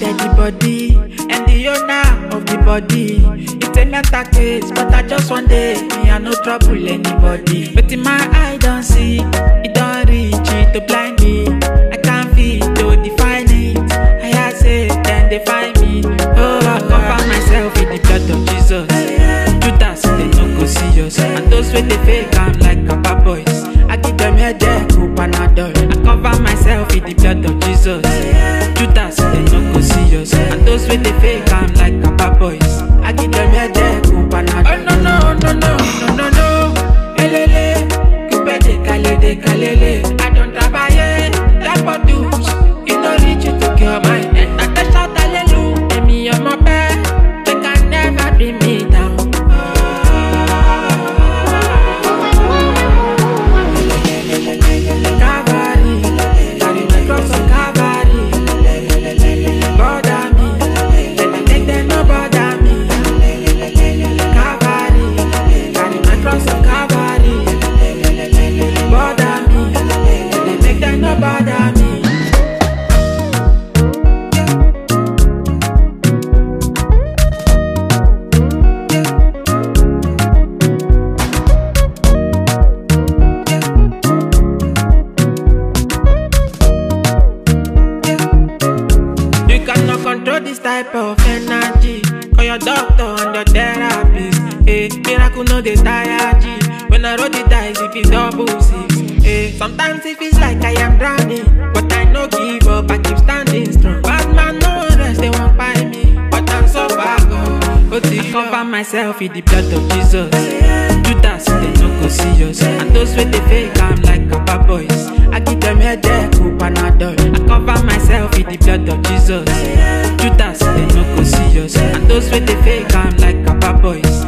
steady body and the owner of the body. It's a mental case, but I just one day me I no trouble anybody. But in my eye don't see, it don't reach it to blind me. I can't feel to define it. I say then they find me. Oh, I cover myself with the blood of Jesus. Judas they no go see us, and those with the fake I'm like Papa boys. I give them headache, Panadol. I cover myself with the blood of Jesus. Judas they no go see us, and those with the fake I'm like Papa boys. I give them headache, Panadol. Oh no no no no no no no. Elele, kupede kalede kalele. I don't travailler, that produce. You no reach it to cure my head. I can shout hallelujah, and me on my bed. They can never bring me down. Control this type of energy. Call your doctor and your therapist. Hey, miracle no dey tire G. When I roll the dice, it feels double six. Hey, sometimes it feels like I am drowning, but I no give up, I keep standing strong. Bad man no rest, they won't find me, but I'm so far gone. But I cover myself with the blood of Jesus. Judas, they no go see us, and those with the fake I'm like Papa boys. I give them headache, Panadol. I cover myself with the blood of Jesus. Judas, they no go see us, and those with the fake I'm like Papa boys.